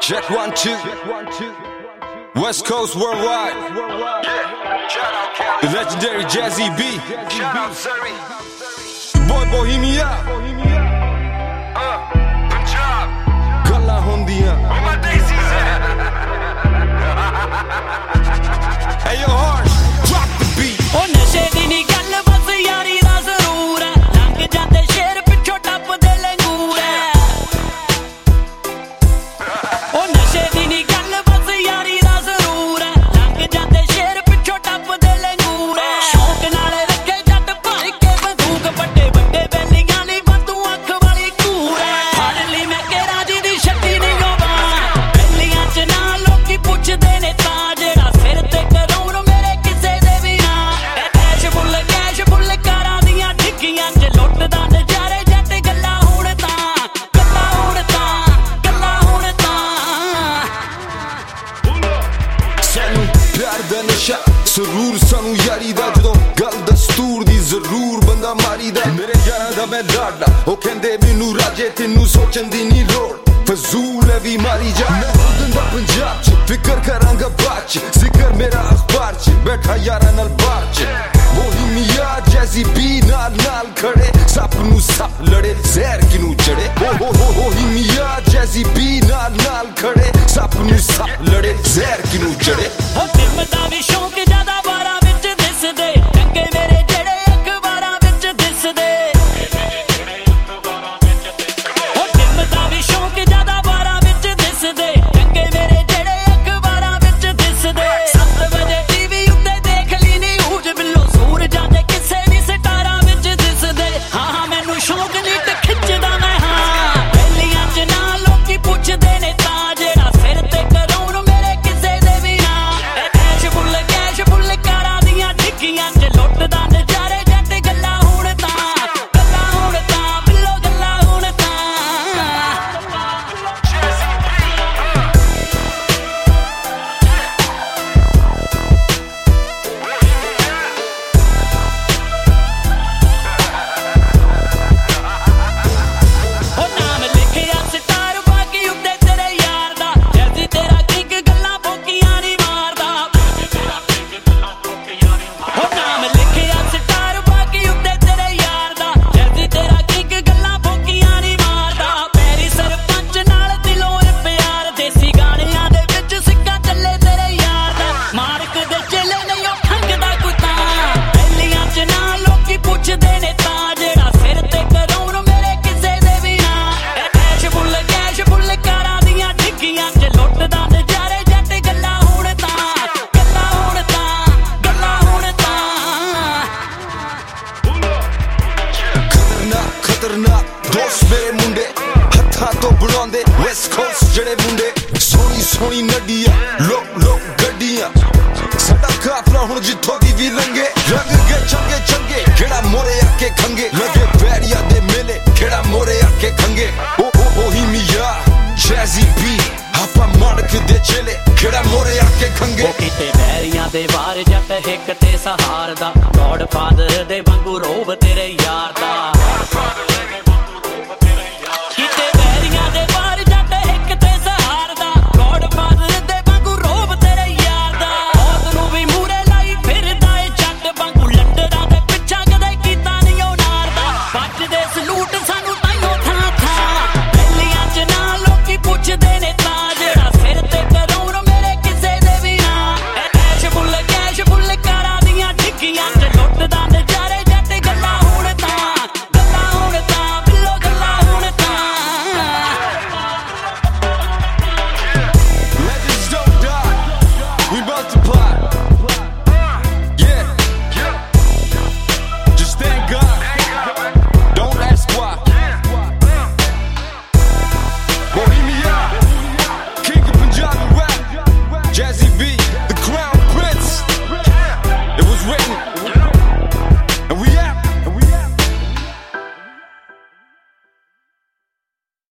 Check 1 2. West Coast worldwide. The legendary Jazzy B. Boy Bohemia. Galla hondiyan. Hey yo Harsh, drop the beat. Oh nashe di nahi gall bas yaari da zaroor hai. Lang jande sher pichho tappde langoor hai. Oh nashe di nahi gall bas yaari da zaroor hai. Lang jande sher pichho tappde langoor hai. Shauq naal rakhe jatt bhar ke bandook ਵੱਡੇ ਵੱਡੇ ਬੈਲੀਆਂ ਲਈ ਬੰਦੂ ਅੱਖ ਵਾਲੀ ਕੂਰ ਹੈ. ਫੜ ਲਈ ਮੈਂ ਕੇਰਾ ਜੀ ਦੀ ਛੱਡੀ ਨਹੀਂ ਹੋਵਾ. ਬੈਲੀਆਂ ਚ ਨਾ ਲੋਕੀ ਪੁੱਛਦੇ ਨੇ ਤਾਂ ਜਿਹੜਾ ਸਿਰ ਤੇ ਕਰੂਰ ਮੇਰੇ ਕਿਸੇ ਦੇ ਵੀ ਨਾ. ਇਹ ਕੈਸ਼ ਫੁੱਲ ਕਾਰਾਂ ਦੀਆਂ ਠਿੱਕੀਆਂ ਚ ਲੁੱਟਦਾ ਨਜ਼ਾਰੇ ਜੱਟ ਗੱਲਾਂ ਹੁਣ ਤਾਂ ਸਾਨੂੰ ਪਿਆਰ ਦਾ ਨਸ਼ਾ ਸਰੂਰ ਸਾਨੂੰ ਯਾਰੀ ਦਾ ਜਦੋਂ ਗੱਲ ਦਸਤੂਰ ਦੀ ਜ਼ਰੂਰ ਬੰਦਾ ਮਾਰੀ ਦਾ. ਮੇਰੇ ਯਾਰਾਂ ਦਾ ਮੈਂ ਲਾਡਾ ਉਹ ਕਹਿੰਦੇ ਮੈਨੂੰ ਰਾਜੇ ਤੈਨੂੰ ਸੋਚਣ ਦੀ ਨਹੀਂ ਲੋੜ. ਫਜ਼ੂਲ ਹੈ ਵੀ ਮਾਰੀ ਜਾ ਮੈਂ ਦਿੰਦਾ ਪੰਜਾਬ ਚ ਫਿਕਰ ਕਰਾਂਗਾ ਬਾਅਦ ਚ. ਜ਼ਿਕਰ ਮੇਰਾ ਅਖਬਾਰ ਚ ਬੈਠਾ ਯਾਰਾਂ ਨਾਲ ਬਾਹਰ ਚ. ਬੋਹੀਮੀਆ ਜੈਜ਼ੀ ਬੀ ਨਾਲ ਖੜੇ ਸੱਪ ਨੂੰ ਸੱਪ ਲੜੇ ਜ਼ਹਿਰ ਕਿਨੂੰ ਚੜੇ. ਬੋਹੀਮੀਆ ਜੈਜ਼ੀ ਬੀ ਨਾਲ ਖੜੇ ਸੱਪ ਨੂੰ ਸੱਪ ਲੜੇ ਜ਼ਹਿਰ ਕਿਨੂੰ ਚੜੇ. ਉਹ ਦਿਲ ਦਾ ਵੀ ਸ਼ੌਂਕ ਜ਼ਿਆਦਾ ਬਾਰਾਂ ਵਿੱਚ ਦਿਸਦੇ ਚੰਗੇ ਮੇਰੇ ਜਿਹੜੇ ਅਖਬਾਰਾਂ ਵਿੱਚ ਦਿਸਦੇ. ਉਹ ਦਿਲ ਦਾ ਵੀ ਸ਼ੌਂਕ ਜ਼ਿਆਦਾ ਬਾਰਾਂ ਵਿੱਚ ਦਿਸਦੇ ਚੰਗੇ ਮੇਰੇ ਜਿਹੜੇ ਅਖਬਾਰਾਂ ਵਿੱਚ ਦਿਸਦੇ. 7 ਵਜੇ ਟੀਵੀ ਉੱਤੇ ਦੇਖ ਲਈ ਨਿਊਜ਼ ਬਿੱਲੋ ਸੂਰਜਾਂ ਦੇ ਕਿਸੇ ਵੀ ਸਟਾਰਾਂ ਵਿੱਚ ਦਿਸਦੇ. ਹਾਂ ਮੈਨੂੰ ਸ਼ੌਂਕ ਨਹੀਂ ਤੇ ਖਿੱਚਦਾ ਮੈਂ ਹਾਂ. ਬੈਲੀਆਂ ਚ ਨਾ ਲੋਕੀ ਪੁੱਛਦੇ ਨੇ ਤਾਂ ਜਿਹੜਾ ਸਿਰ ਤੇ ਕਰੂਰ ਮੇਰੇ ਕਿਸੇ ਦੇ ਵੀ ਨਾ. ਇਹ ਕੈਸ਼ ਫੁੱਲ ਕਾਰਾਂ ਦੀਆਂ ਠਿੱਕੀਆਂ ਚ ਲੁੱਟਦਾ ਨਜ਼ਾਰੇ ਜੱਟ ਗੱਲਾਂ ਹੁਣ ਤਾਂ ਬਿੱਲੋ ਗੱਲਾਂ ਹੁਣ ਤਾਂ. ਉਹ ਨਾਮ ਲਿਖਿਆ ਸਟਾਰ ਬਾਕੀ ਉੱਤੇ ਤੇਰੇ ਯਾਰ ਦਾ. ਜੈਸੀ ਤੇਰਾ ਕਿੰਗ ਗੱਲਾਂ ਭੋਕੀਆਂ ਨਹੀਂ ਮਾਰਦਾ. ਉਹ ਨਾਮ ਲਿਖਿਆ ਸਟਾਰ ਬਾਕੀ ਉੱਤੇ ਤੇਰੇ ਯਾਰ ਦਾ. ਜੈਸੀ ਤੇਰਾ ਕਿੰਗ ਗੱਲਾਂ ਭੋਕੀਆਂ ਨਹੀਂ ਮਾਰਦਾ. ਪੈਰੀ ਸਰਪੰਚ ਨਾਲ ਦਿਲੋਂ ਪਿਆਰ ਦੇਸੀ ਗਾਣਿਆਂ ਦੇ ਵਿੱਚ ਸਿੱਕਾ ਚੱਲੇ ਤੇਰੇ ਯਾਰ ਦਾ. ਮਾਰਕ ਦੇ ਚੇਲੇ ਨਹੀਂ ਉਹ ਖੰਗਦਾ ਕੁੱਤਾ. ਬੈਲੀਆਂ ਚ ਨਾ ਲੋਕੀ ਪੁੱਛਦੇ ਨੇ ਤਾਂ ਜਿਹੜਾ ਸਿਰ ਤੇ ਕਰੂਰ ਮੇਰੇ ਕਿਸੇ ਦੇ ਵੀ ਨਾ. ਇਹ ਕੈਸ਼ ਫੁੱਲ ਕਾਰਾਂ ਦੀਆਂ ਠਿੱਕੀਆਂ ਚ ਲੁੱਟਦਾ ਨਜ਼ਾਰੇ ਜੱਟ ਗੱਲਾਂ ਹੁਣ ਤਾਂ ਖਤਰਨਾਕ ਦੋਸਤ ਮੇਰੇ ਮੁੰਡੇ ਹੱਥਾਂ ਤੋਂ ਬਣਾਉਂਦੇ ਵੈਸਟ ਕੋਸਟ ਜਿਹੜੇ ਮੁੰਡੇ. ਸੋਹਣੀ ਨੱਡੀਆਂ ਲੋਕ ਗੱਡੀਆਂ ਸਾਡਾ ਕਾਫਲਾ ਹੁਣ ਜਿੱਥੋਂ ਦੀ ਵੀ ਲੰਘੇ. ਰੰਗ ਗਏ ਚੰਗੇ ਕਿਹੜਾ ਮੋਰੇ ਆ ਕੇ ਖੰਗੇ. ਲੱਗੇ ਬੈਰੀਆ ਦੇ ਮੇਲੇ ਕਿਹੜਾ ਮੋਰੇ ਆ ਕੇ ਖੰਗੇ. ਬੋਹੀਮੀਆ ਜੈਜ਼ੀ ਬੀ ਆਪਾਂ ਮਾਣਕ ਦੇ ਚੇਲੇ ਕਿਹੜਾ ਮੋਰੇ ਆ ਕੇ ਖੰਗੇ. ਉਹ ਕਿਤੇ ਬੈਰੀਆਂ ਦੇ ਵਾਰ ਜੱਟ ਹਿੱਕ ਤੇ ਸਹਾਰ ਦਾ ਗੋਡ ਫਾਦਰ ਦੇ